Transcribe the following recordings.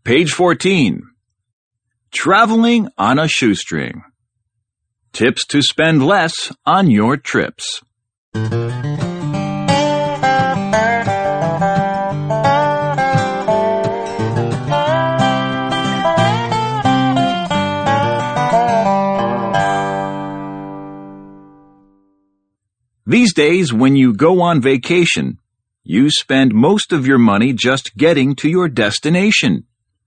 Page 14. Traveling on a shoestring. Tips to spend less on your trips. These days, when you go on vacation, you spend most of your money just getting to your destination.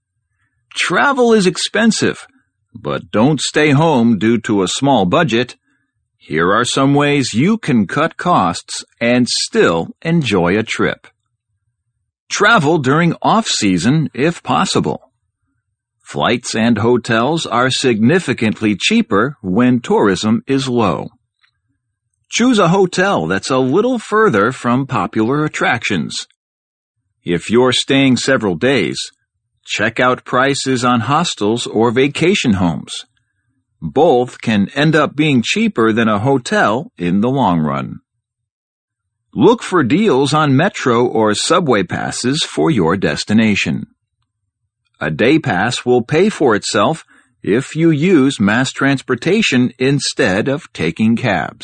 Travel is expensive, but don't stay home due to a small budget. Here are some ways you can cut costs and still enjoy a trip. Travel during off-season if possible. Flights and hotels are significantly cheaper when tourism is low. Choose a hotel that's a little further from popular attractions. If you're staying several days, check out prices on hostels or vacation homes. Both can end up being cheaper than a hotel in the long run. Look for deals on metro or subway passes for your destination. A day pass will pay for itself if you use mass transportation instead of taking cabs.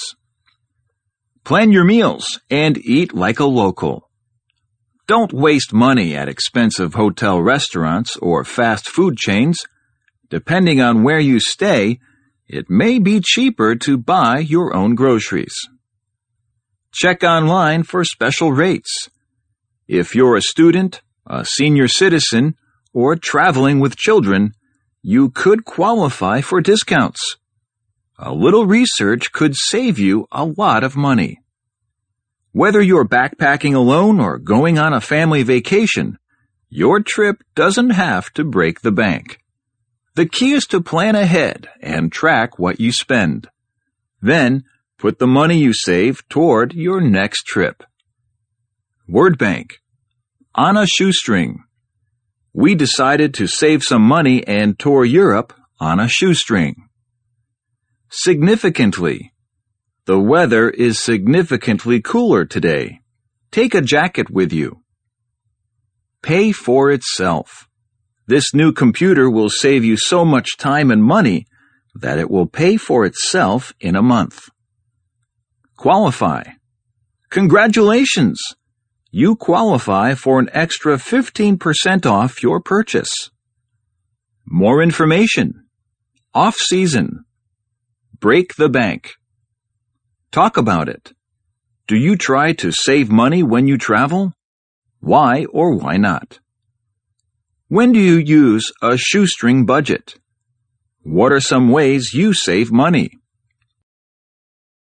Plan your meals and eat like a local. Don't waste money at expensive hotel restaurants or fast food chains. Depending on where you stay, it may be cheaper to buy your own groceries. Check online for special rates. If you're a student, a senior citizen, or traveling with children, you could qualify for discounts. A little research could save you a lot of money. Whether you're backpacking alone or going on a family vacation, your trip doesn't have to break the bank. The key is to plan ahead and track what you spend. Then, put the money you save toward your next trip. Word bank. On a shoestring. We decided to save some money and tour Europe on a shoestring. Significantly. The weather is significantly cooler today. Take a jacket with you. Pay for itself. This new computer will save you so much time and money that it will pay for itself in a month. Qualify. Congratulations! You qualify for an extra 15% off your purchase. More information. Off-season. Break the bank. Talk about it. Do you try to save money when you travel? Why or why not? When do you use a shoestring budget? What are some ways you save money?